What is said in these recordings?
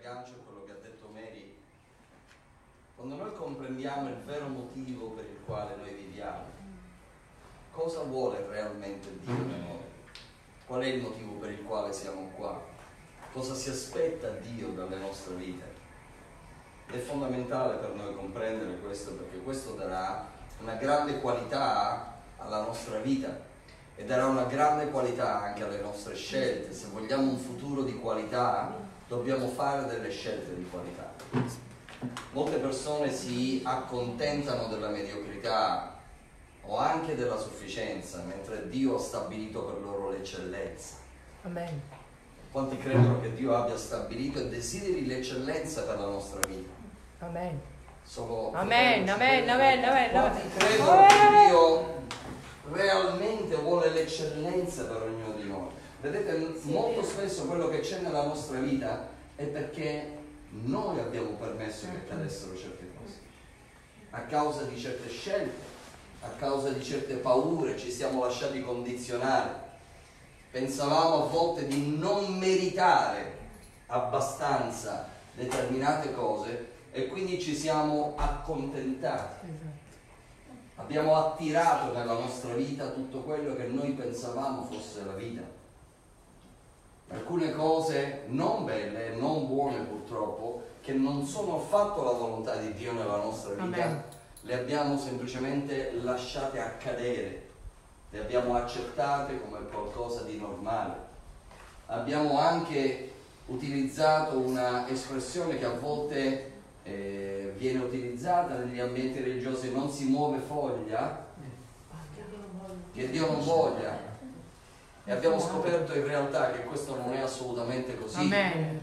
aggancio a quello che ha detto Mary, quando noi comprendiamo il vero motivo per il quale noi viviamo, cosa vuole realmente Dio da noi? Qual è il motivo per il quale siamo qua? Cosa si aspetta Dio dalle nostre vite? È fondamentale per noi comprendere questo, perché questo darà una grande qualità alla nostra vita e darà una grande qualità anche alle nostre scelte. Se vogliamo un futuro di qualità, dobbiamo fare delle scelte di qualità. Molte persone si accontentano della mediocrità o anche della sufficienza, mentre Dio ha stabilito per loro l'eccellenza. Amen. Quanti credono che Dio abbia stabilito e desideri l'eccellenza per la nostra vita? Amen. Solo Amen, amen, amen, amen. Quanti credono che Dio realmente vuole l'eccellenza per ognuno di noi? Vedete, molto spesso quello che c'è nella nostra vita è perché noi abbiamo permesso che cadessero certe cose. A causa di certe scelte, a causa di certe paure, ci siamo lasciati condizionare. Pensavamo a volte di non meritare abbastanza determinate cose e quindi ci siamo accontentati. Abbiamo attirato nella nostra vita tutto quello che noi pensavamo fosse la vita. Alcune cose non belle, non buone purtroppo, che non sono affatto la volontà di Dio nella nostra vita, Amen. le abbiamo semplicemente lasciate accadere. Le abbiamo accettate come qualcosa di normale. Abbiamo anche utilizzato una espressione che a volte viene utilizzata negli ambienti religiosi: non si muove foglia che Dio non voglia. E abbiamo scoperto in realtà che questo non è assolutamente così. Amen.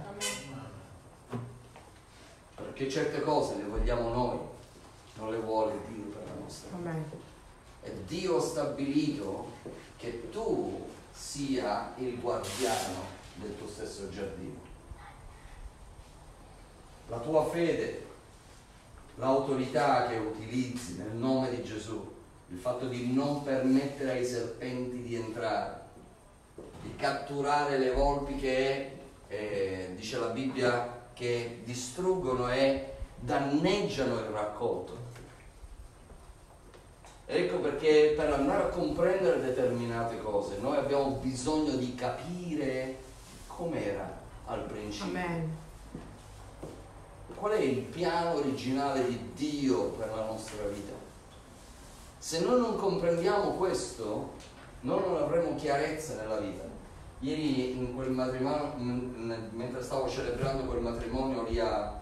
Perché certe cose le vogliamo noi, non le vuole Dio per la nostra vita. Amen. E Dio ha stabilito che tu sia il guardiano del tuo stesso giardino. La tua fede, l'autorità che utilizzi nel nome di Gesù, il fatto di non permettere ai serpenti di entrare, di catturare le volpi che dice la Bibbia che distruggono e danneggiano il raccolto. Ecco perché per andare a comprendere determinate cose noi abbiamo bisogno di capire com'era al principio. Amen. Qual è il piano originale di Dio per la nostra vita? Se noi non comprendiamo questo, noi non avremo chiarezza nella vita. Ieri in quel matrimonio, mentre stavo celebrando quel matrimonio lì a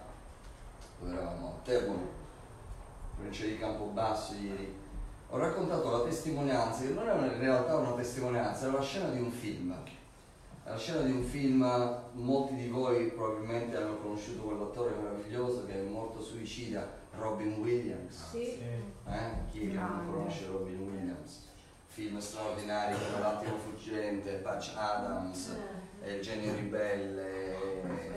Termoli, provincia di Campobasso ieri, ho raccontato la testimonianza, che non è in realtà una testimonianza, è la scena di un film. La scena di un film, molti di voi probabilmente hanno conosciuto quell'attore meraviglioso che è morto suicida, Robin Williams. Sì. Chi è che non conosce Robin Williams? Film straordinari come L'attimo fuggente, Patch Adams, Il genio ribelle e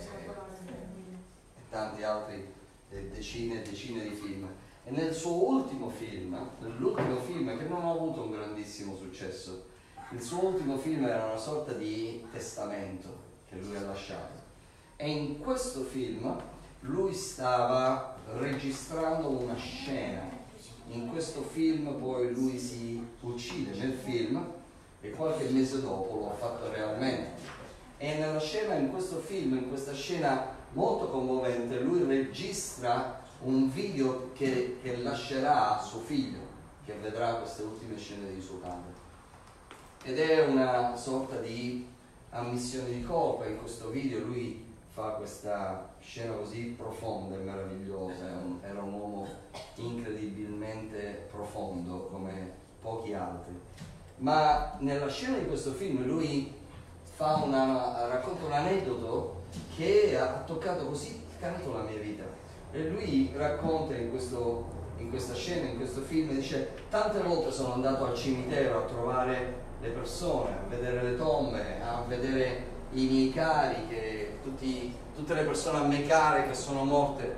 tanti altri, decine e decine di film. E nel suo ultimo film, nell'ultimo film che non ha avuto un grandissimo successo, il suo ultimo film era una sorta di testamento che lui ha lasciato. E in questo film lui stava registrando una scena. In questo film poi lui si uccide nel film e qualche mese dopo lo ha fatto realmente. E nella scena, in questo film, in questa scena molto commovente, lui registra un video che lascerà a suo figlio, che vedrà queste ultime scene di suo padre. Ed è una sorta di ammissione di colpa. In questo video lui fa questa scena così profonda e meravigliosa. Era un uomo incredibilmente profondo come pochi altri. Ma nella scena di questo film lui racconta un aneddoto che ha toccato così tanto la mia vita. E lui racconta in questa scena, in questo film, dice: tante volte sono andato al cimitero a trovare le persone, a vedere le tombe, a vedere i miei cari, tutte le persone a me care che sono morte.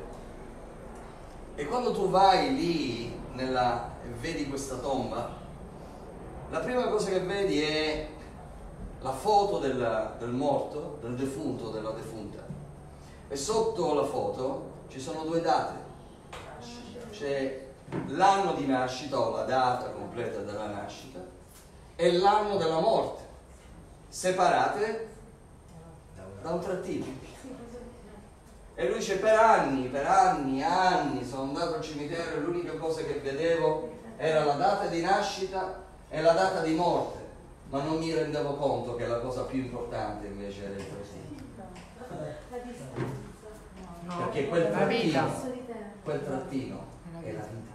E quando tu vai lì e vedi questa tomba, la prima cosa che vedi è la foto del morto, del defunto, della defunta. E sotto la foto ci sono due date. C'è l'anno di nascita o la data completa della nascita e l'anno della morte, separate da un trattino. E lui dice: per anni, sono andato al cimitero e l'unica cosa che vedevo era la data di nascita e la data di morte, ma non mi rendevo conto che la cosa più importante invece era il trattino. Perché quel trattino è la vita.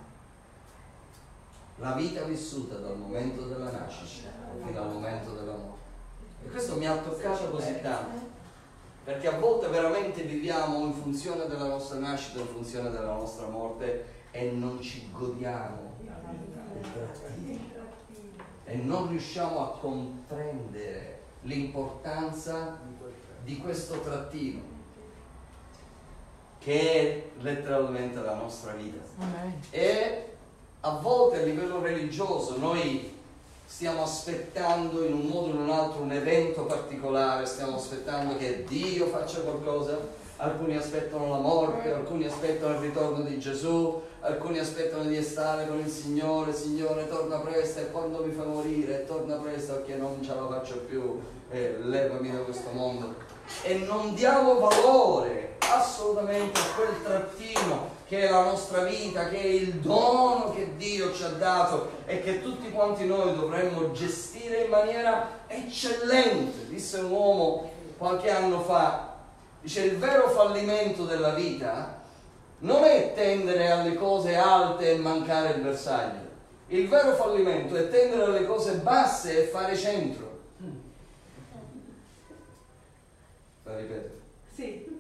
La vita vissuta dal momento della nascita fino al momento della morte. E questo mi ha toccato così tanto, perché a volte veramente viviamo in funzione della nostra nascita, in funzione della nostra morte, e non ci godiamo il trattino. E non riusciamo a comprendere l'importanza di questo trattino, che è letteralmente la nostra vita. E a volte a livello religioso noi stiamo aspettando in un modo o in un altro un evento particolare, stiamo aspettando che Dio faccia qualcosa. Alcuni aspettano la morte, alcuni aspettano il ritorno di Gesù, alcuni aspettano di stare con il Signore. Signore, torna presto, e quando mi fa morire, torna presto perché non ce la faccio più, levami da questo mondo. E non diamo valore assolutamente a quel trattino che è la nostra vita, che è il dono che Dio ci ha dato e che tutti quanti noi dovremmo gestire in maniera eccellente. Disse un uomo qualche anno fa, dice: il vero fallimento della vita non è tendere alle cose alte e mancare il bersaglio. Il vero fallimento è tendere alle cose basse e fare centro. La ripeto. Sì.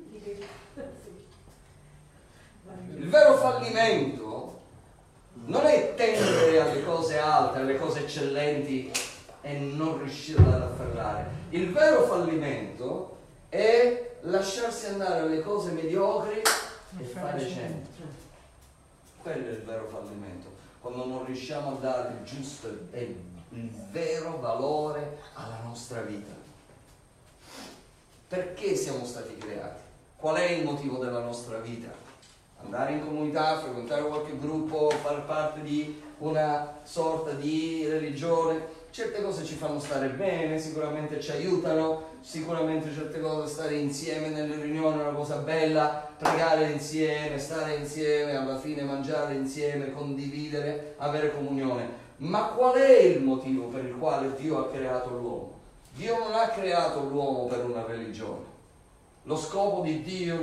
Il vero fallimento non è tendere alle cose alte, alle cose eccellenti e non riuscire ad afferrare. Il vero fallimento è lasciarsi andare alle cose mediocri e fare centro. Quello è il vero fallimento, quando non riusciamo a dare il giusto e il vero valore alla nostra vita. Perché siamo stati creati? Qual è il motivo della nostra vita? Andare in comunità, frequentare qualche gruppo, far parte di una sorta di religione. Certe cose ci fanno stare bene, sicuramente ci aiutano, sicuramente certe cose, stare insieme nelle riunioni è una cosa bella, pregare insieme, stare insieme, alla fine mangiare insieme, condividere, avere comunione. Ma qual è il motivo per il quale Dio ha creato l'uomo? Dio non ha creato l'uomo per una religione. Lo scopo di Dio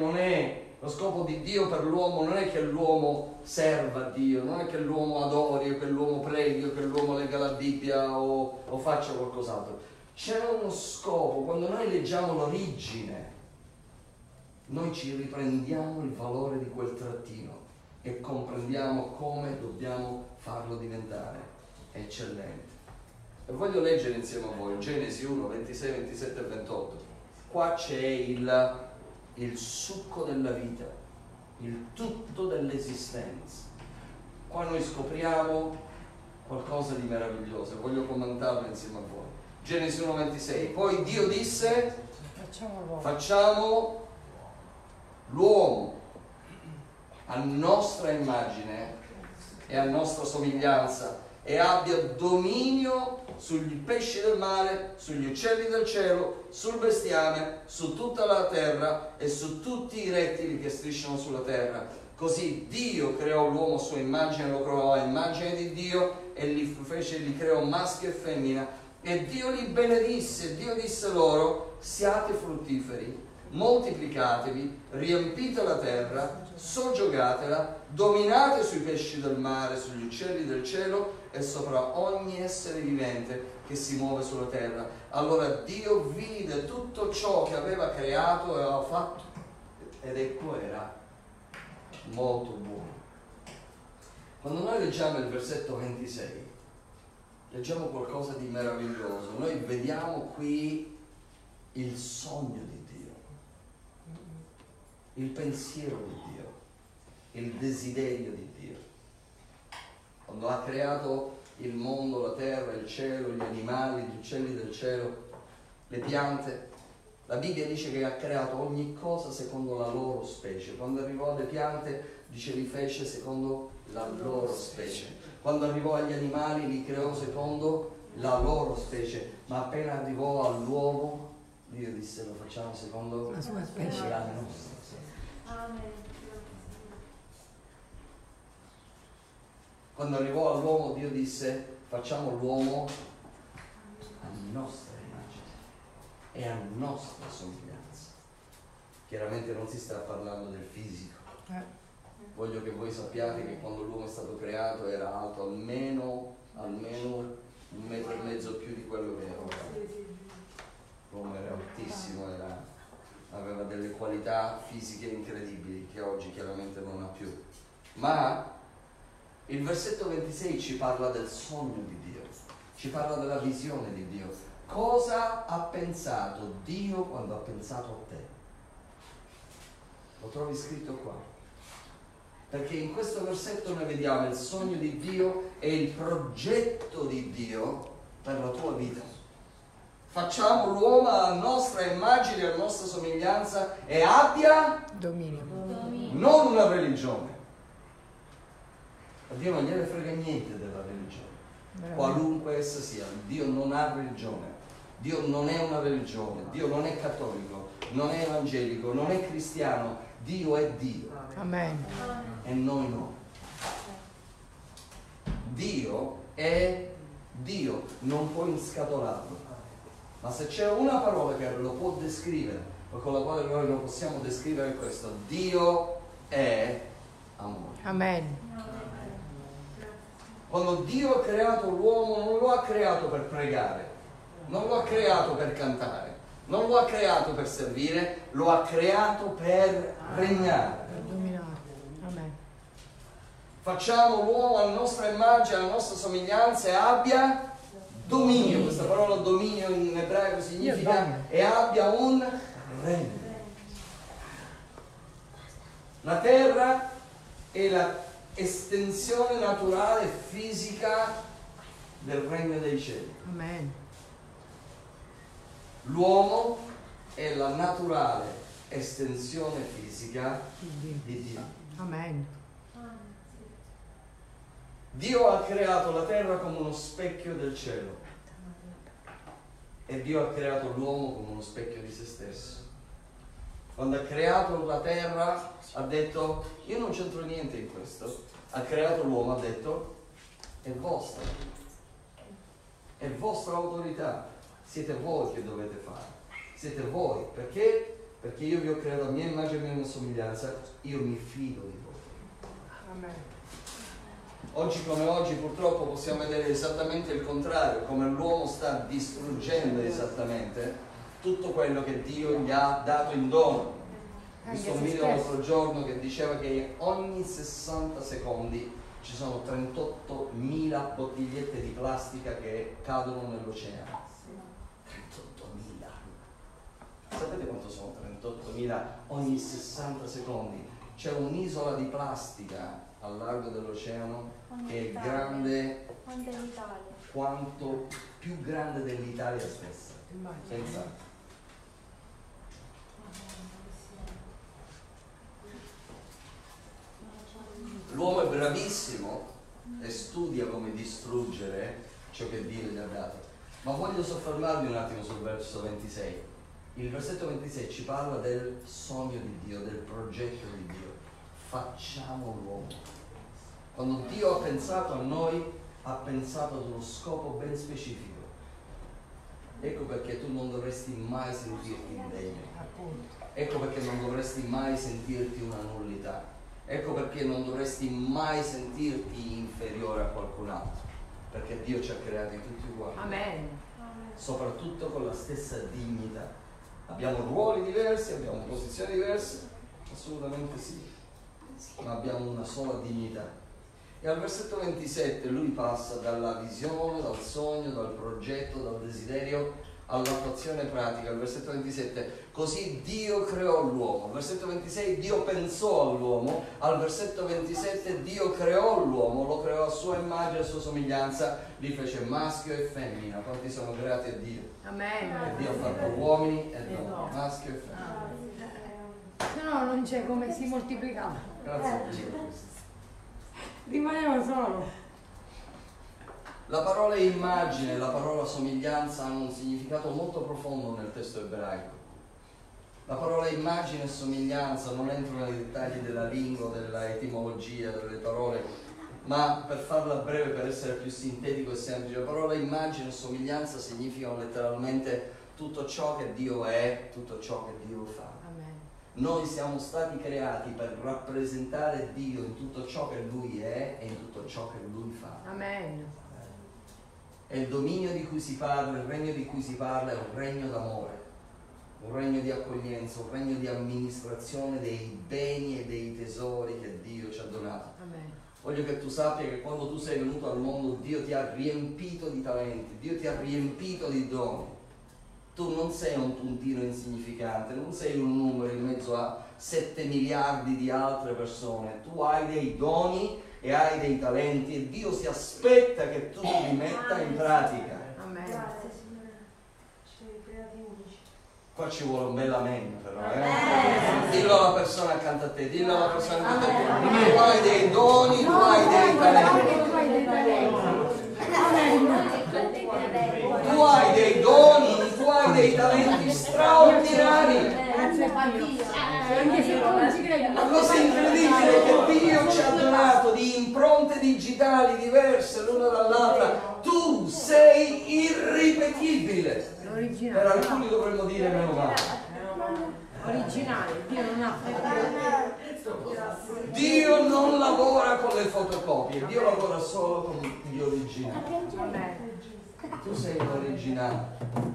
per l'uomo non è che l'uomo serva a Dio, non è che l'uomo adori, o che l'uomo preghi, o che l'uomo legga la Bibbia o faccia qualcos'altro. C'è uno scopo. Quando noi leggiamo l'origine, noi ci riprendiamo il valore di quel trattino e comprendiamo come dobbiamo farlo diventare eccellente. E voglio leggere insieme a voi Genesi 1, 26, 27 e 28. Qua c'è il succo della vita, il tutto dell'esistenza. Qua noi scopriamo qualcosa di meraviglioso. Voglio commentarlo insieme a voi. Genesi 1, 26. Poi Dio disse: facciamo l'uomo a nostra immagine e a nostra somiglianza, e abbia dominio sugli pesci del mare, sugli uccelli del cielo, sul bestiame, su tutta la terra e su tutti i rettili che strisciano sulla terra. Così Dio creò l'uomo a sua immagine, lo creò a immagine di Dio e li creò maschio e femmina. E Dio li benedisse. Dio disse loro: siate fruttiferi, moltiplicatevi, riempite la terra, soggiogatela, dominate sui pesci del mare, sugli uccelli del cielo e sopra ogni essere vivente che si muove sulla terra. Allora Dio vide tutto ciò che aveva creato e aveva fatto, ed ecco era molto buono. Quando noi leggiamo il versetto 26, leggiamo qualcosa di meraviglioso. Noi vediamo qui il sogno di Dio, il pensiero di Dio, il desiderio di Dio. Quando ha creato il mondo, la terra, il cielo, gli animali, gli uccelli del cielo, le piante, La Bibbia dice che ha creato ogni cosa secondo la loro specie. Quando arrivò alle piante, dice li fece secondo la loro specie. Quando arrivò agli animali, li creò secondo la loro specie. Ma appena arrivò all'uomo, Dio disse lo facciamo secondo la sua specie. la nostra specie. Quando arrivò all'uomo, Dio disse facciamo l'uomo a nostra immagine e a nostra somiglianza. Chiaramente non si sta parlando del fisico. Voglio che voi sappiate che quando l'uomo è stato creato era alto almeno 1,5 metri più di quello che era ora. L'uomo era altissimo, aveva delle qualità fisiche incredibili che oggi chiaramente non ha più. Ma il versetto 26 ci parla del sogno di Dio, ci parla della visione di Dio. Cosa ha pensato Dio quando ha pensato a te? Lo trovi scritto qua. Perché in questo versetto noi vediamo il sogno di Dio e il progetto di Dio per la tua vita. Facciamo l'uomo a nostra immagine e a nostra somiglianza e abbia Dominio. non una religione. A Dio non gliene frega niente della religione, qualunque essa sia. Dio non ha religione, Dio non è una religione, Dio non è cattolico, non è evangelico, non è cristiano, Dio è Dio. Amen. E noi no. Dio è Dio, non puoi inscatolarlo. Ma se c'è una parola che lo può descrivere, o con la quale noi lo possiamo descrivere, è questo: Dio è amore. Amen. Quando Dio ha creato l'uomo non lo ha creato per pregare, non lo ha creato per cantare, non lo ha creato per servire, lo ha creato per regnare. Per dominare. Amen. Facciamo l'uomo alla nostra immagine, alla nostra somiglianza e abbia dominio. Questa parola dominio in ebraico significa e abbia un regno. La terra è la estensione naturale e fisica del regno dei cieli. Amen. L'uomo è la naturale estensione fisica di Dio. Amen. Dio ha creato la terra come uno specchio del cielo e Dio ha creato l'uomo come uno specchio di se stesso. Quando ha creato la terra ha detto io non c'entro niente in questo. Ha creato l'uomo, ha detto è vostra autorità, siete voi che dovete fare, siete voi. Perché? Perché io vi ho creato a mia immagine e a mia somiglianza, io mi fido di voi. Amen. Oggi come oggi purtroppo possiamo vedere esattamente il contrario, come l'uomo sta distruggendo esattamente tutto quello che Dio gli ha dato in dono. Ho visto un video l'altro giorno che diceva che ogni 60 secondi ci sono 38.000 bottigliette di plastica che cadono nell'oceano. 38.000. Sapete quanto sono 38.000 ogni 60 secondi? C'è un'isola di plastica al largo dell'oceano che è grande quanto più grande dell'Italia stessa. Pensate. L'uomo è bravissimo e studia come distruggere ciò che Dio gli ha dato. Ma voglio soffermarmi un attimo sul verso 26. Il versetto 26 ci parla del sogno di Dio, del progetto di Dio. Facciamo l'uomo. Quando Dio ha pensato a noi, ha pensato ad uno scopo ben specifico. Ecco perché tu non dovresti mai sentirti indegno. Ecco perché non dovresti mai sentirti una nullità. Ecco perché non dovresti mai sentirti inferiore a qualcun altro, perché Dio ci ha creati tutti uguali. Amen. Soprattutto con la stessa dignità. Abbiamo ruoli diversi, abbiamo posizioni diverse, assolutamente sì, ma abbiamo una sola dignità. E al versetto 27 lui passa dalla visione, dal sogno, dal progetto, dal desiderio all'attuazione pratica. Il versetto 27, così Dio creò l'uomo. Il versetto 26, Dio pensò all'uomo. Al versetto 27, Dio creò l'uomo, lo creò a sua immagine e a sua somiglianza, li fece maschio e femmina. Quanti sono creati a Dio? Amen. E Dio ha fatto uomini e donne, maschio e femmina. Se no non c'è come si moltiplicava. Grazie a Dio. Rimaneva solo. La parola immagine e la parola somiglianza hanno un significato molto profondo nel testo ebraico. La parola immagine e somiglianza non entro nei dettagli della lingua, della etimologia, delle parole, ma per farla breve, per essere più sintetico e semplice, la parola immagine e somiglianza significano letteralmente tutto ciò che Dio è, tutto ciò che Dio fa. Amen. Noi siamo stati creati per rappresentare Dio in tutto ciò che Lui è e in tutto ciò che Lui fa. Amen. E il dominio di cui si parla, il regno di cui si parla è un regno d'amore, un regno di accoglienza, un regno di amministrazione dei beni e dei tesori che Dio ci ha donato. Amen. Voglio che tu sappia che quando tu sei venuto al mondo Dio ti ha riempito di talenti, Dio ti ha riempito di doni. Tu non sei un puntino insignificante, non sei un numero in mezzo a 7 miliardi di altre persone, tu hai dei doni e hai dei talenti e Dio si aspetta che tu li metta in pratica. Amen. Grazie Signore, ci hai creati unici. Qua ci vuole un bel amen però, Dillo alla persona accanto a te, dillo alla persona accanto a te. Tu hai dei doni, tu hai dei talenti. Tu hai dei doni, tu hai dei talenti straordinari. Anche se non ci credi. La cosa incredibile è che Dio ci ha donato di impronte digitali diverse l'una dall'altra. Tu sei irripetibile. Per Originale. alcuni dovremmo dire meno male. Originale. Dio non ha Dio non lavora con le fotocopie, Dio lavora solo con gli originali. Amen. Tu sei un originale.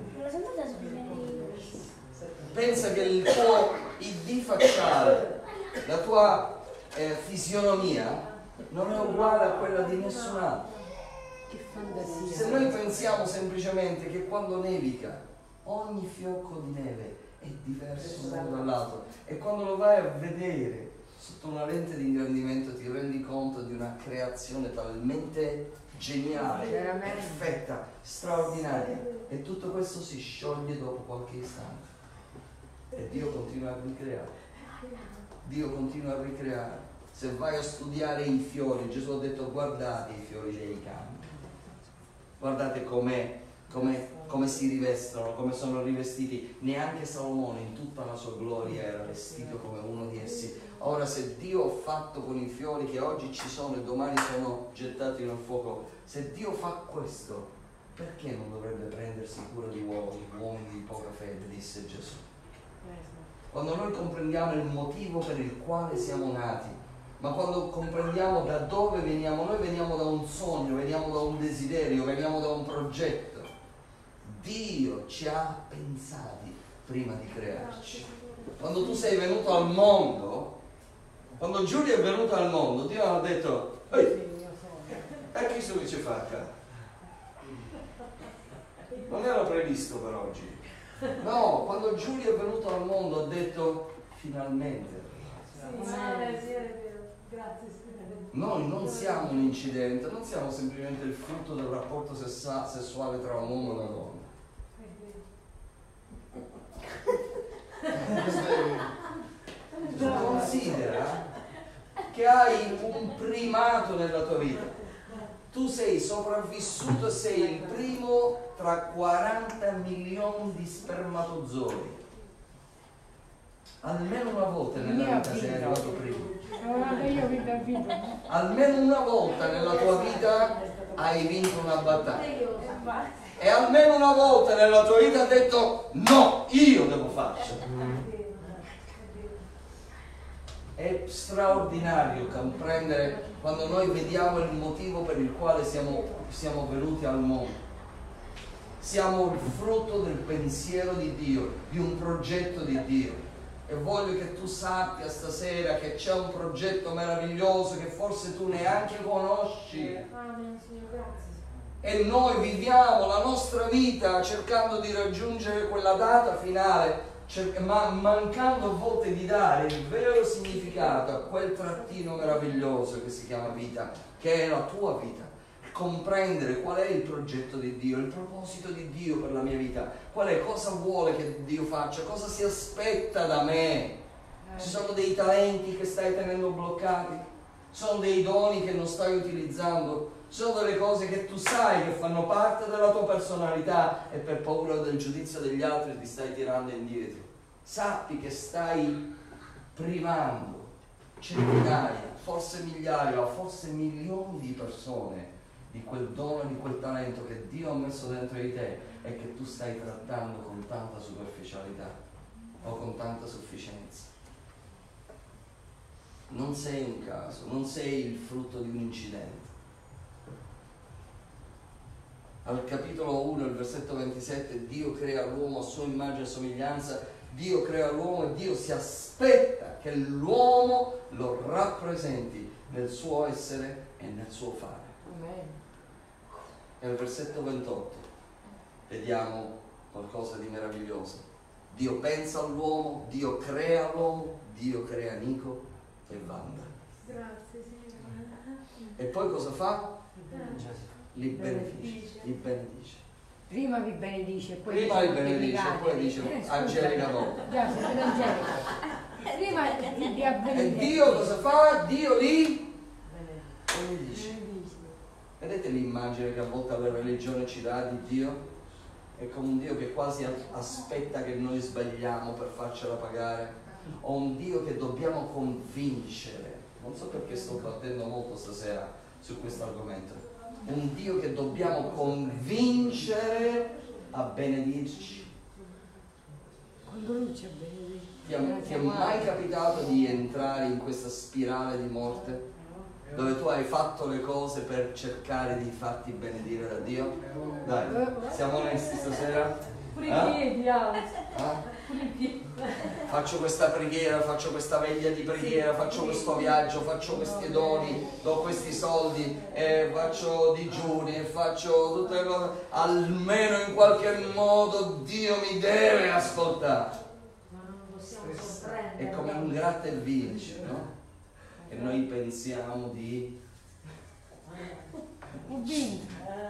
Pensa che il tuo ID facciale, la tua fisionomia non è uguale a quella di nessun altro. Che fantasia. Se noi pensiamo semplicemente che quando nevica ogni fiocco di neve è diverso l'uno dall'altro e quando lo vai a vedere sotto una lente di ingrandimento ti rendi conto di una creazione talmente geniale, perfetta, straordinaria, e tutto questo si scioglie dopo qualche istante e Dio continua a ricreare. Dio continua a ricreare. Se vai a studiare i fiori, Gesù ha detto guardate i fiori dei campi, guardate come si rivestono, come sono rivestiti. Neanche Salomone in tutta la sua gloria era vestito come uno di essi. Ora, se Dio ha fatto con i fiori che oggi ci sono e domani sono gettati nel fuoco, se Dio fa questo, perché non dovrebbe prendersi cura di uomini di poca fede, disse Gesù. Quando noi comprendiamo il motivo per il quale siamo nati, ma quando comprendiamo da dove veniamo, noi veniamo da un sogno, veniamo da un desiderio, veniamo da un progetto. Dio ci ha pensati prima di crearci. Quando tu sei venuto al mondo, quando Giulia è venuta al mondo, Dio ha detto: ehi, e chi sono che ci fa qua? Non era previsto per oggi. No, quando Giulia è venuta al mondo ha detto: finalmente. Noi non siamo un incidente, non siamo semplicemente il frutto del rapporto sessuale tra un uomo e una donna. Considera che hai un primato nella tua vita. Tu sei sopravvissuto e sei il primo tra 40 milioni di spermatozoi. Almeno una volta nella vita sei arrivato primo. Almeno una volta nella tua vita hai vinto una battaglia. E almeno una volta nella tua vita hai detto: no, io devo farcela. È straordinario comprendere quando noi vediamo il motivo per il quale siamo venuti al mondo. Siamo il frutto del pensiero di Dio, di un progetto di Dio. E voglio che tu sappia stasera che c'è un progetto meraviglioso che forse tu neanche conosci. E noi viviamo la nostra vita cercando di raggiungere quella data finale, ma mancando a volte di dare il vero significato a quel trattino meraviglioso che si chiama vita, che è la tua vita. Comprendere qual è il progetto di Dio, il proposito di Dio per la mia vita, qual è, cosa vuole che Dio faccia, cosa si aspetta da me. Ci sono dei talenti che stai tenendo bloccati, sono dei doni che non stai utilizzando, sono delle cose che tu sai che fanno parte della tua personalità e per paura del giudizio degli altri ti stai tirando indietro. Sappi che stai privando centinaia, forse migliaia, forse milioni di persone di quel dono, di quel talento che Dio ha messo dentro di te e che tu stai trattando con tanta superficialità o con tanta sufficienza. Non sei un caso, non sei il frutto di un incidente. Al capitolo 1, il versetto 27, Dio crea l'uomo a sua immagine e somiglianza, Dio crea l'uomo e Dio si aspetta che l'uomo lo rappresenti nel suo essere e nel suo fare. Amen. Nel versetto 28 vediamo qualcosa di meraviglioso. Dio pensa all'uomo, Dio crea l'uomo, Dio crea Nico e Wanda. Grazie, Signore. E poi cosa fa? Li benedice, li benedice. Prima vi benedice, poi Prima li benedice, poi dice Angelica dopo. Già, siete Angelica. Prima di E benedire. Dio cosa fa? Dio li benedice. Vedete l'immagine che a volte la religione ci dà di Dio? È come un Dio che quasi aspetta che noi sbagliamo per farcela pagare, o un Dio che dobbiamo convincere. Non so perché sto battendo molto stasera su questo argomento. Un Dio che dobbiamo convincere a benedirci. Quando lui ci ha benedetto. Ti è mai capitato di entrare in questa spirale di morte? Dove tu hai fatto le cose per cercare di farti benedire da Dio? Dai, siamo onesti stasera? Pure i piedi, Alex. Pure i piedi. Faccio questa preghiera, faccio questa veglia di preghiera, faccio questo viaggio, faccio questi doni, do questi soldi, faccio digiuni, faccio tutte le cose. Almeno in qualche modo Dio mi deve ascoltare. Ma non possiamo comprendere. È come un gratta e vinci, no? E noi pensiamo di... Ho vinto.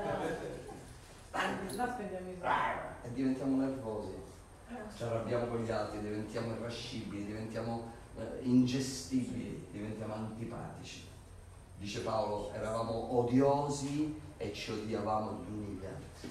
e diventiamo nervosi, ci arrabbiamo con gli altri, diventiamo irascibili, diventiamo ingestibili, diventiamo antipatici. Dice Paolo, eravamo odiosi e ci odiavamo gli uni gli altri.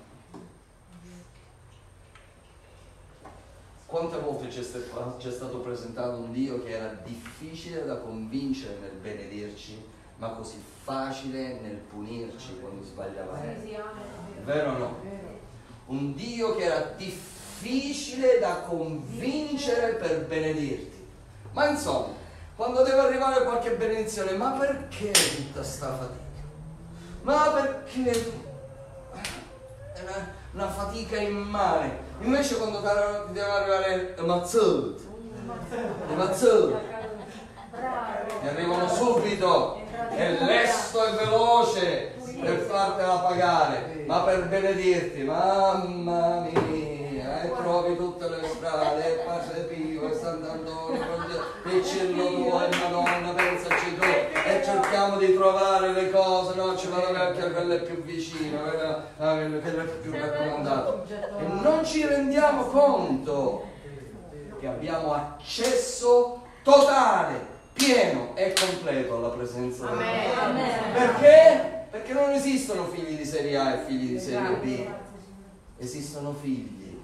Quante volte c'è stato presentato un Dio che era difficile da convincere nel benedirci, ma così facile nel punirci quando sbagliavamo? È vero o no? Un Dio che era difficile da convincere per benedirti. Ma insomma, quando deve arrivare qualche benedizione, ma perché tutta sta fatica? Ma perché una fatica immane? Invece quando ti deve arrivare le mazzate, ti arrivano subito, è lesto e veloce per fartela pagare, ma per benedirti, mamma mia, e trovi tutte le strade, e Padre Pio, e Sant'Antonio, e Cielo tuo, e Madonna, pensaci tu, e cerchiamo di trovare le cose, no, ci vado anche a quelle più vicine, quelle più raccomandate, e non ci rendiamo conto che abbiamo accesso totale, pieno e completo alla presenza di Dio. Perché? Perché non esistono figli di serie A e figli di serie B, esistono figli,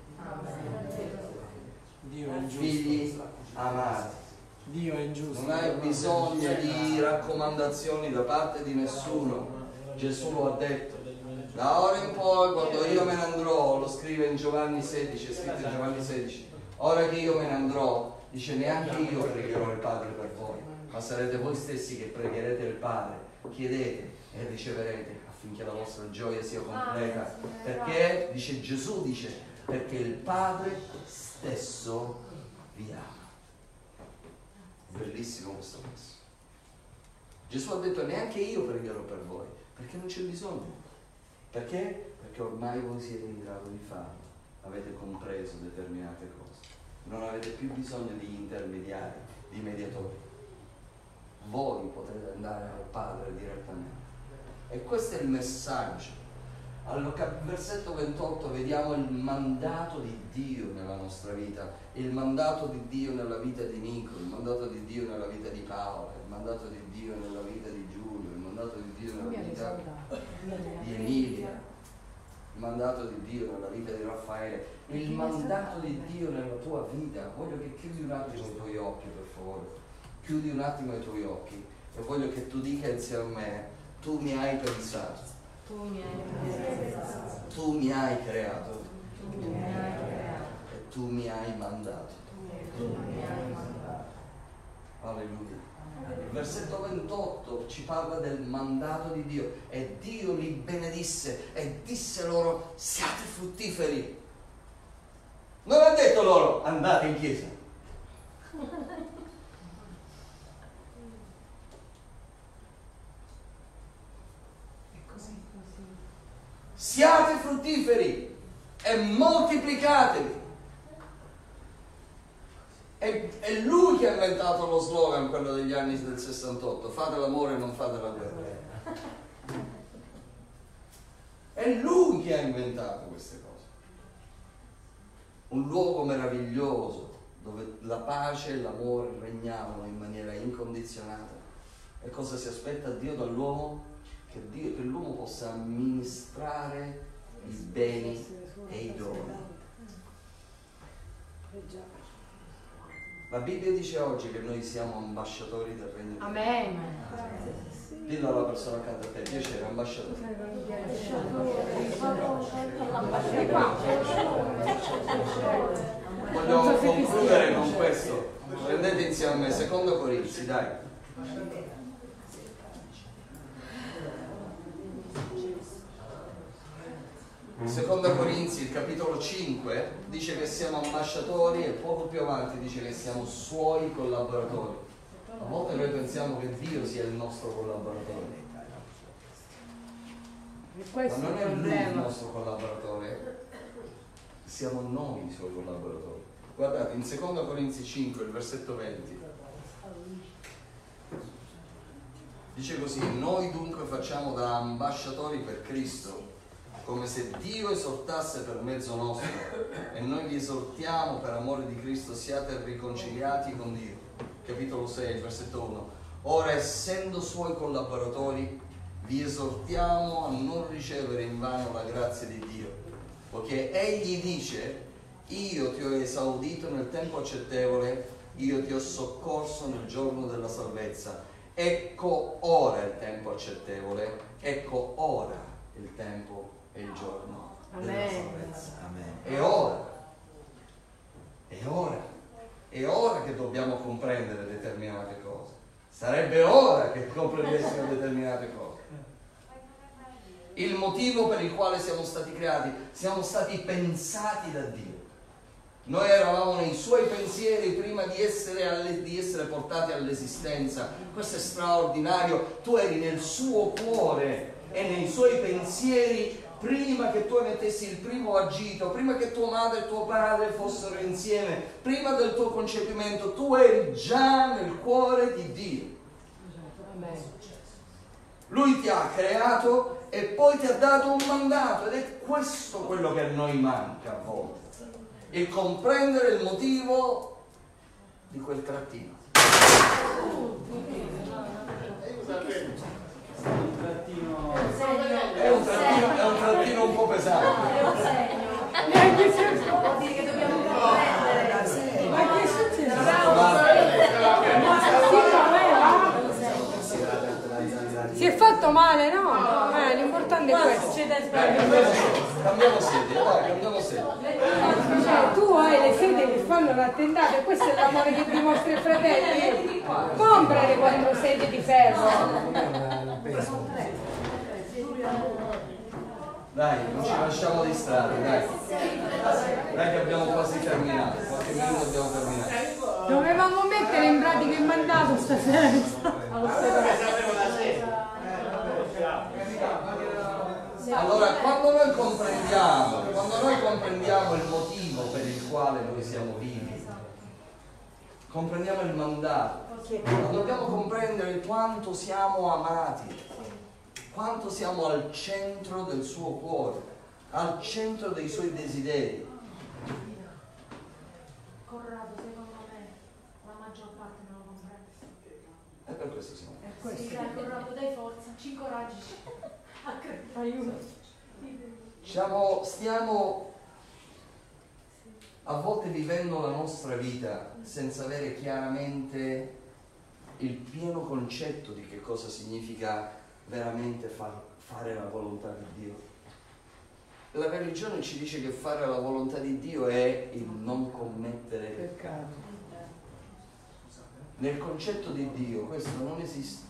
figli amati. Dio è ingiusto. Non hai bisogno di raccomandazioni da parte di nessuno. Gesù lo ha detto. Da ora in poi, quando io me ne andrò, lo scrive in Giovanni 16, è scritto in Giovanni 16, ora che io me ne andrò, dice, neanche io pregherò il Padre per voi, ma sarete voi stessi che pregherete il Padre. Chiedete e riceverete affinché la vostra gioia sia completa. Perché, dice Gesù, dice, perché il Padre stesso vi ama. Bellissimo questo verso. Gesù ha detto, neanche io pregherò per voi, perché non c'è bisogno. Perché? Perché ormai voi siete in grado di farlo, avete compreso determinate cose, non avete più bisogno di intermediari, di mediatori. Voi potete andare al Padre direttamente. E questo è il messaggio. Allora, versetto 28, vediamo il mandato di Dio nella nostra vita, il mandato di Dio nella vita di Nico, il mandato di Dio nella vita di Paola, il mandato di Dio nella vita di Giulio, il mandato di Dio nella vita di Emilia, il mandato di Dio nella vita di Raffaele, il mandato di Dio nella tua vita. Voglio che chiudi un attimo i tuoi occhi, per favore. Chiudi un attimo i tuoi occhi e voglio che tu dica insieme a me: tu mi hai pensato, tu mi hai creato, e tu mi hai mandato. Alleluia. Il versetto 28 ci parla del mandato di Dio, e Dio li benedisse e disse loro: siate fruttiferi. Non ha detto loro: andate in chiesa. Siate fruttiferi e moltiplicatevi. È lui che ha inventato lo slogan, quello degli anni del 68: fate l'amore e non fate la guerra. È lui che ha inventato queste cose. Un luogo meraviglioso dove la pace e l'amore regnavano in maniera incondizionata. E cosa si aspetta Dio dall'uomo? Che l'uomo possa amministrare i beni e i doni. La Bibbia dice oggi che noi siamo ambasciatori del regno di Dio. Amen. Dillo alla persona accanto a te: piacere, ambasciatore. Voglio concludere con questo. Prendete insieme a me 2 Corinzi, dai. Seconda Corinzi, il capitolo 5, dice che siamo ambasciatori, e poco più avanti dice che siamo suoi collaboratori. A volte noi pensiamo che Dio sia il nostro collaboratore, ma non è Lui il nostro collaboratore, siamo noi i suoi collaboratori. Guardate, in 2 Corinzi 5, il versetto 20, dice così: noi dunque facciamo da ambasciatori per Cristo, come se Dio esortasse per mezzo nostro, e noi vi esortiamo per amore di Cristo: siate riconciliati con Dio. Capitolo 6, il versetto 1. Ora, essendo suoi collaboratori, vi esortiamo a non ricevere invano la grazia di Dio, poiché Egli dice: io ti ho esaudito nel tempo accettevole, io ti ho soccorso nel giorno della salvezza. Ecco ora il tempo accettevole, ecco ora il tempo e il giorno della salvezza. È ora che dobbiamo comprendere determinate cose. Sarebbe ora che comprendessimo determinate cose. Il motivo per il quale siamo stati creati: siamo stati pensati da Dio. Noi eravamo nei suoi pensieri prima di essere portati all'esistenza. Questo è straordinario. Tu eri nel suo cuore e nei suoi pensieri prima che tu emettessi il primo agito, prima che tua madre e tuo padre fossero insieme, prima del tuo concepimento. Tu eri già nel cuore di Dio. Lui ti ha creato e poi ti ha dato un mandato, ed è questo quello che a noi manca a volte: il comprendere il motivo di quel trattino. È un trattino un po' pesante. È un segno. Vuol dire che dobbiamo comprendere. Ma che è successo? Si è fatto male, no? L'importante è questo. Cambiamo sede, dai, cambiamo sede. Cioè, tu hai le sedi che fanno l'attentato, e questo è l'amore che dimostri ai fratelli. Comprare 4 sedie di ferro. Dai, non ci lasciamo distrarre, dai. Dai che abbiamo quasi terminato, qualche minuto abbiamo terminato. Dovevamo mettere in pratica il mandato stasera. Allora, quando noi comprendiamo il motivo per il quale noi siamo vivi, comprendiamo il mandato, dobbiamo comprendere quanto siamo amati, quanto siamo al centro del suo cuore, al centro dei suoi desideri. Corrado, secondo me, la maggior parte non lo comprende. E per questo siamo. Sì, dai, Corrado, dai forza, ci incoraggi. Stiamo a volte vivendo la nostra vita senza avere chiaramente il pieno concetto di che cosa significa veramente fare la volontà di Dio. La religione ci dice che fare la volontà di Dio è il non commettere peccato. Nel concetto di Dio questo non esiste.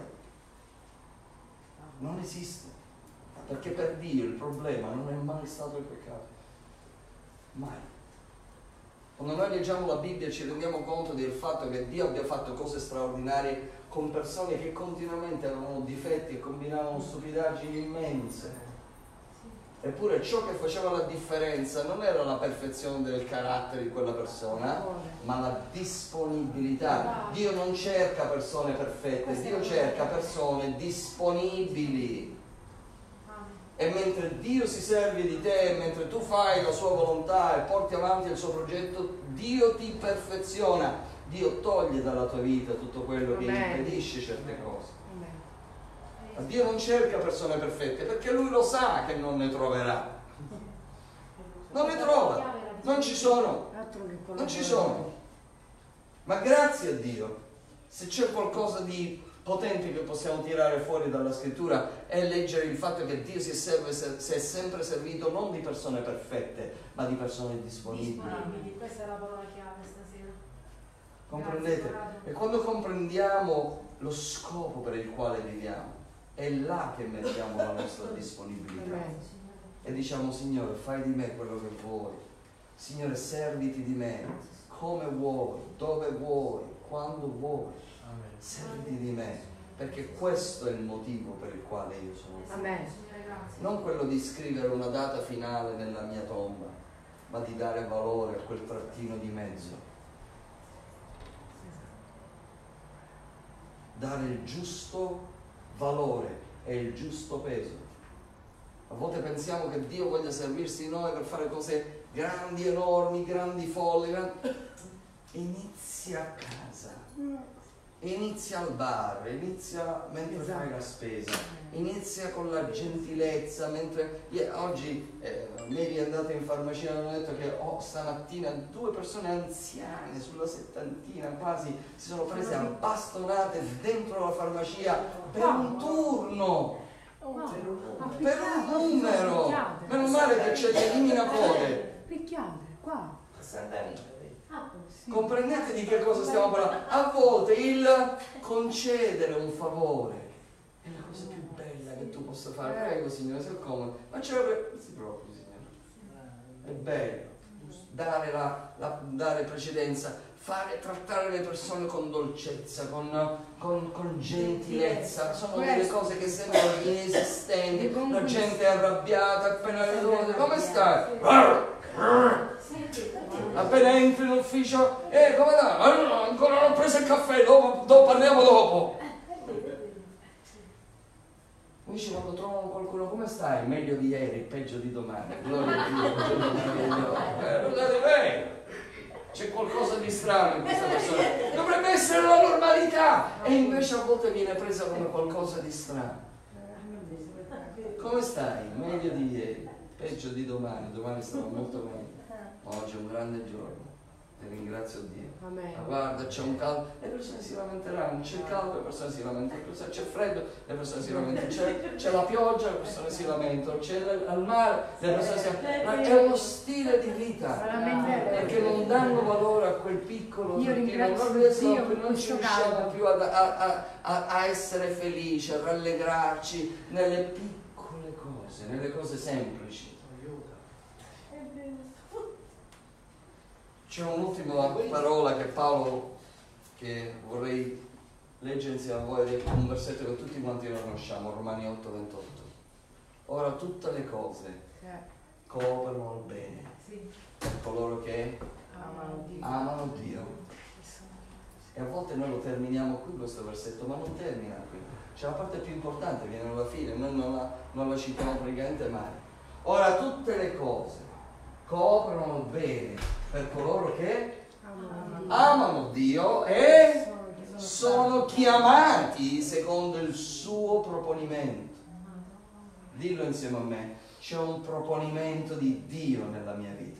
Non esiste. Perché per Dio il problema non è mai stato il peccato. Mai. Quando noi leggiamo la Bibbia ci rendiamo conto del fatto che Dio abbia fatto cose straordinarie con persone che continuamente avevano difetti e combinavano stupidaggini immense. Eppure ciò che faceva la differenza non era la perfezione del carattere di quella persona, ma la disponibilità. Dio non cerca persone perfette, Dio cerca persone disponibili. E mentre Dio si serve di te, mentre tu fai la sua volontà e porti avanti il suo progetto, Dio ti perfeziona. Dio toglie dalla tua vita tutto quello che impedisce certe cose. Ma Dio non cerca persone perfette perché Lui lo sa che non ne troverà. Non ne trova, non ci sono. Non ci sono. Ma grazie a Dio, se c'è qualcosa di potente che possiamo tirare fuori dalla scrittura è leggere il fatto che Dio si è sempre servito non di persone perfette, ma di persone disponibili. Questa è la parola chiave stasera. Comprendete? E quando comprendiamo lo scopo per il quale viviamo, è là che mettiamo la nostra disponibilità. E diciamo: Signore, fai di me quello che vuoi. Signore, serviti di me come vuoi, dove vuoi, quando vuoi. Serviti di me, perché questo è il motivo per il quale io sono qui. Amen. Non quello di scrivere una data finale nella mia tomba, ma di dare valore a quel trattino di mezzo. Dare il giusto valore e il giusto peso. A volte pensiamo che Dio voglia servirsi di noi per fare cose grandi, enormi, grandi, folli. Inizia a casa. Inizia al bar, inizia mentre fai la spesa, inizia con la gentilezza, mentre oggi Mary è andata in farmacia e hanno detto che stamattina 2 persone anziane sulla settantina quasi si sono prese a bastonate dentro la farmacia per un turno, per un numero. Meno male che c'è l'elimina code. Picchiate, qua. Comprendete di che cosa stiamo parlando? A volte il concedere un favore è la cosa più bella che tu possa fare. Prego, Signore, sei comodo. Ma ce l'ho si preoccupi, Signore. È bello dare precedenza, trattare le persone con dolcezza, con gentilezza. Sono delle cose che sembrano inesistenti. La gente è arrabbiata appena le donne. Come stai? Appena entri in ufficio, come va? Ancora non ho preso il caffè, parliamo dopo. Invece quando trovano qualcuno, come stai? Meglio di ieri, peggio di domani. Gloria a Dio. C'è qualcosa di strano in questa persona. Dovrebbe essere la normalità. E invece a volte viene presa come qualcosa di strano. Come stai? Meglio di ieri, peggio di domani. Domani sarà molto meglio. Oggi è un grande giorno, e ringrazio Dio. Amen. Ma guarda, c'è un caldo, le persone si lamenteranno, c'è il caldo, le persone si lamentano, c'è il freddo, le persone si lamentano, c'è la pioggia, le persone si lamentano, c'è il mare, le persone si lamentano. È uno stile di vita, perché non danno valore a quel piccolo trattino, non ci riusciamo più a essere felici, a rallegrarci nelle piccole cose, nelle cose semplici. C'è un'ultima parola che Paolo, che vorrei leggere insieme a voi, è un versetto che tutti quanti conosciamo, Romani 8:28. Ora tutte le cose cooperano al bene per coloro che amano Dio. E a volte noi lo terminiamo qui questo versetto, ma non termina qui. C'è la parte più importante, viene alla fine, noi non la citiamo praticamente mai. Ora tutte le cose cooperano al bene per coloro che amano Dio e sono chiamati secondo il suo proponimento. Dillo insieme a me, c'è un proponimento di Dio nella mia vita.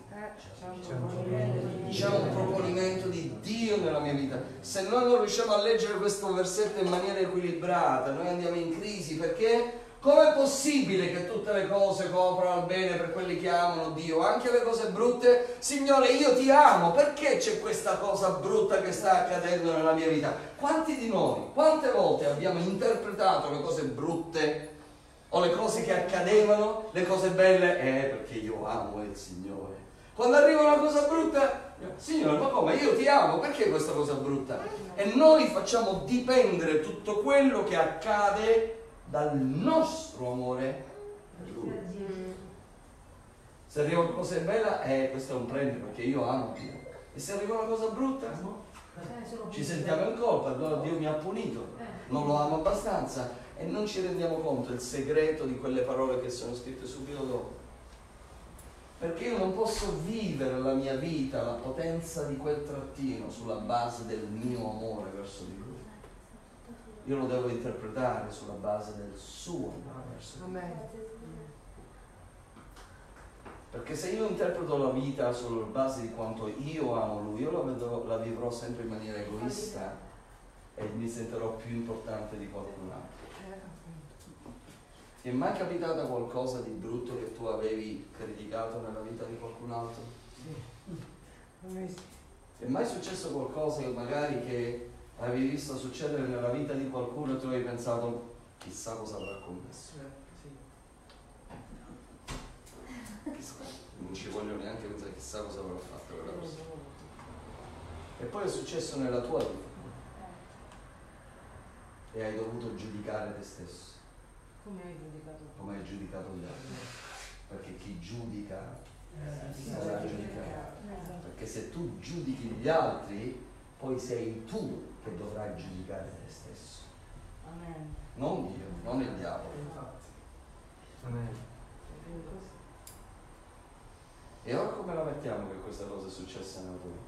C'è un proponimento di Dio nella mia vita. Se noi non riusciamo a leggere questo versetto in maniera equilibrata, noi andiamo in crisi, perché com'è possibile che tutte le cose coprano al bene per quelli che amano Dio, anche le cose brutte? Signore, io ti amo, perché c'è questa cosa brutta che sta accadendo nella mia vita? Quanti di noi, quante volte abbiamo interpretato le cose brutte o le cose che accadevano, le cose belle, perché io amo il Signore. Quando arriva una cosa brutta, Signore, ma come? Io ti amo, perché questa cosa brutta? E noi facciamo dipendere tutto quello che accade dal nostro amore per Lui. Se arriva una cosa bella, questo è un premio perché io amo Dio. E se arriva una cosa brutta, ci sentiamo in colpa, allora Dio mi ha punito, non lo amo abbastanza. E non ci rendiamo conto del segreto di quelle parole che sono scritte subito dopo. Perché io non posso vivere la mia vita, la potenza di quel trattino, sulla base del mio amore verso di Lui. Io lo devo interpretare sulla base del suo amore verso di Lui. Perché se io interpreto la vita sulla base di quanto io amo Lui, io la vivrò sempre in maniera egoista e mi sentirò più importante di qualcun altro. Ti è mai capitata qualcosa di brutto che tu avevi criticato nella vita di qualcun altro? Ti è mai successo qualcosa che magari che avevi visto succedere nella vita di qualcuno e tu avevi pensato chissà cosa avrà commesso? Non ci voglio neanche pensare chissà cosa avrà fatto quella persona. E poi è successo nella tua vita e hai dovuto giudicare te stesso. Come hai giudicato? Come hai giudicato gli altri? Perché chi giudica sarà giudicato. Perché se tu giudichi gli altri, poi sei tu che dovrai giudicare te stesso. Amen. Non Dio, non il diavolo. Amen. E ora come la mettiamo che questa cosa è successa nella tua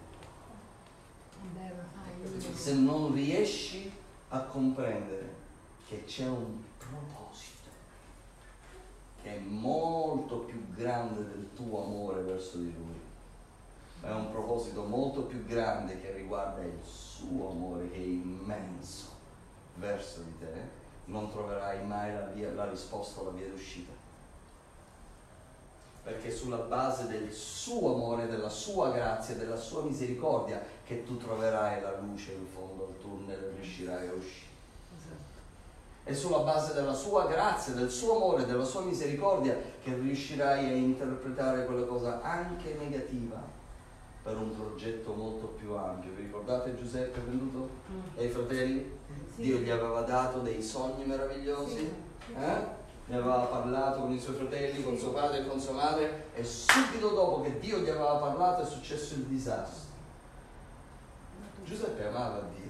vita? Se non riesci a comprendere che c'è un proposito che è molto più grande del tuo amore verso di Lui, è un proposito molto più grande che riguarda il suo amore che è immenso verso di te, non troverai mai la risposta o la via d'uscita. Perché è sulla base del suo amore, della sua grazia, della sua misericordia che tu troverai la luce in fondo al tunnel e riuscirai a uscire. È sulla base della sua grazia, del suo amore, della sua misericordia che riuscirai a interpretare quella cosa anche negativa per un progetto molto più ampio. Vi ricordate Giuseppe venduto ai fratelli? Sì. Dio gli aveva dato dei sogni meravigliosi? Sì. Ne aveva parlato con i suoi fratelli, con suo padre e con sua madre, e subito dopo che Dio gli aveva parlato è successo il disastro. Giuseppe amava Dio.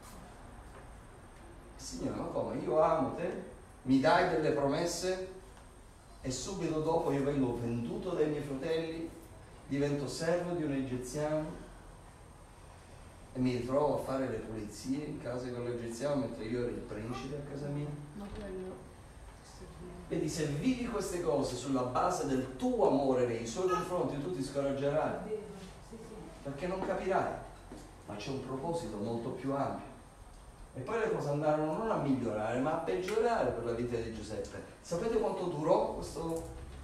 Signore, ma come? Io amo te, mi dai delle promesse e subito dopo io vengo venduto dai miei fratelli, divento servo di un egiziano e mi ritrovo a fare le pulizie in casa di quell'egiziano mentre io ero il principe a casa mia. Vedi, se vivi queste cose sulla base del tuo amore nei suoi confronti, tu ti scoraggerai, perché non capirai, ma c'è un proposito molto più ampio. E poi le cose andarono non a migliorare, ma a peggiorare per la vita di Giuseppe. Sapete quanto durò questo?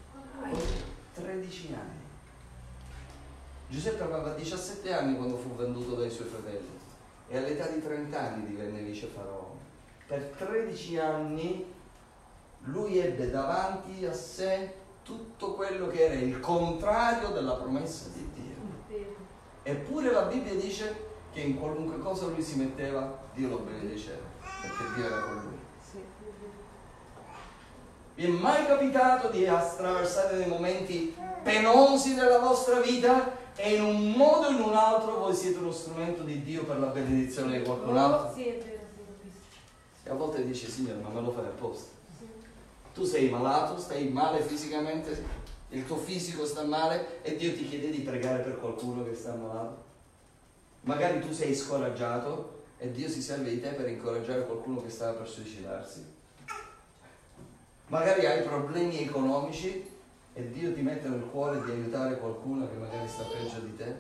13 anni. Giuseppe aveva 17 anni quando fu venduto dai suoi fratelli e all'età di 30 anni divenne vice faraone. Per 13 anni lui ebbe davanti a sé tutto quello che era il contrario della promessa di Dio. Eppure la Bibbia dice che in qualunque cosa lui si metteva, Dio lo benediceva, perché Dio era con lui. Vi è mai capitato di attraversare dei momenti penosi della vostra vita e in un modo o in un altro voi siete uno strumento di Dio per la benedizione di qualcun altro? Sì, è vero, sì. E a volte dici, Signore, ma me lo fai apposta? Tu sei malato, stai male fisicamente, il tuo fisico sta male e Dio ti chiede di pregare per qualcuno che sta malato. Magari tu sei scoraggiato e Dio si serve di te per incoraggiare qualcuno che stava per suicidarsi. Magari hai problemi economici e Dio ti mette nel cuore di aiutare qualcuno che magari sta peggio di te.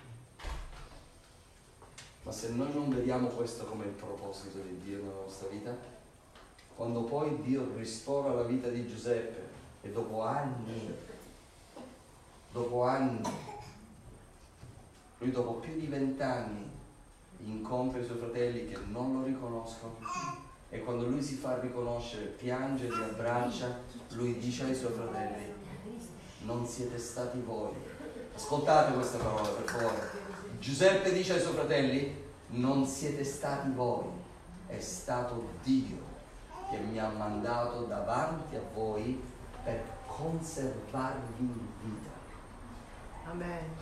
Ma se noi non vediamo questo come il proposito di Dio nella nostra vita, quando poi Dio restaura la vita di Giuseppe e dopo anni, lui dopo più di 20 anni incontra i suoi fratelli che non lo riconoscono e quando lui si fa riconoscere, piange, li abbraccia, lui dice ai suoi fratelli: non siete stati voi. Ascoltate queste parole per favore. Giuseppe dice ai suoi fratelli: non siete stati voi, è stato Dio che mi ha mandato davanti a voi per conservarvi in vita. Amen.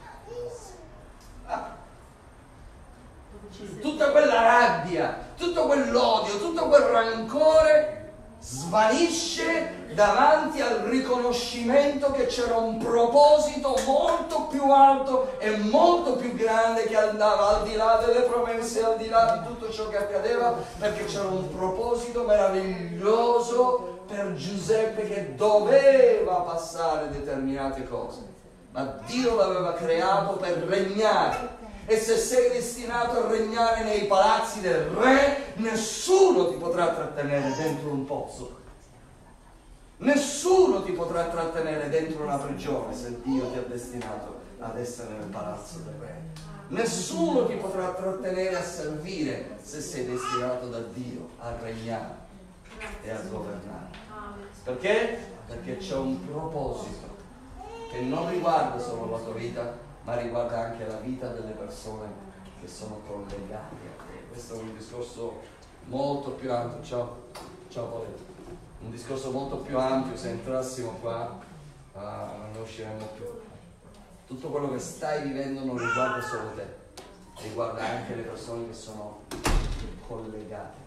Tutta quella rabbia, tutto quell'odio, tutto quel rancore svanisce davanti al riconoscimento che c'era un proposito molto più alto e molto più grande che andava al di là delle promesse, al di là di tutto ciò che accadeva, perché c'era un proposito meraviglioso per Giuseppe che doveva passare determinate cose, ma Dio l'aveva creato per regnare. E se sei destinato a regnare nei palazzi del re, nessuno ti potrà trattenere dentro un pozzo. Nessuno ti potrà trattenere dentro una prigione se Dio ti ha destinato ad essere nel palazzo del re. Nessuno ti potrà trattenere a servire se sei destinato da Dio a regnare e a governare. Perché? Perché c'è un proposito che non riguarda solo la tua vita, ma riguarda anche la vita delle persone che sono collegate a te. Questo è un discorso molto più ampio. Ciao Paolo. Un discorso molto più ampio, se entrassimo qua non ne usciremmo più. Tutto quello che stai vivendo non riguarda solo te, riguarda anche le persone che sono collegate.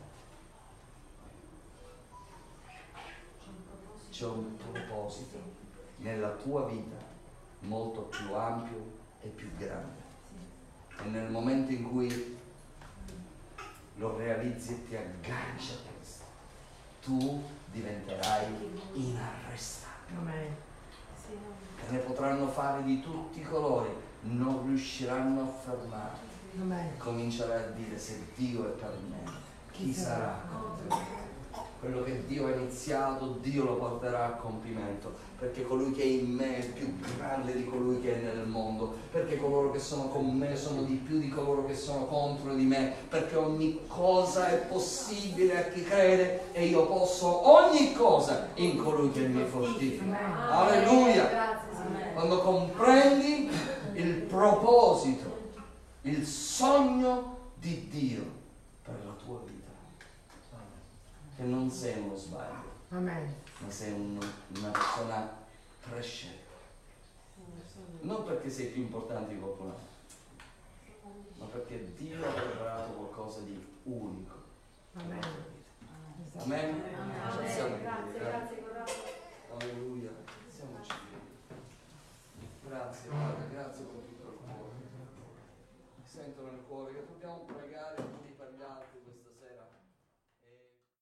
C'è un proposito nella tua vita molto più ampio e più grande. E nel momento in cui lo realizzi e ti agganci a questo, tu diventerai inarrestabile. Amen. E ne potranno fare di tutti i colori, non riusciranno a fermarti. Amen. Comincerai a dire: se Dio è per me, chi sarà contro me? Quello che Dio ha iniziato, Dio lo porterà a compimento, perché colui che è in me è più grande di colui che è nel mondo, perché coloro che sono con me sono di più di coloro che sono contro di me, perché ogni cosa è possibile a chi crede e io posso ogni cosa in colui che mi fortifica. Alleluia! Quando comprendi il proposito, il sogno di Dio per la tua vita, che non sei uno sbaglio, Amen. ma sei una persona prescelta. Non perché sei più importante di qualcun altro, ma perché Dio ha preparato qualcosa di unico. Amen. Amen? Grazie, grazie. Alleluia. Siamoci. Grazie Padre, grazie con tutto il cuore. Sento nel cuore che dobbiamo pregare gli uni per gli altri.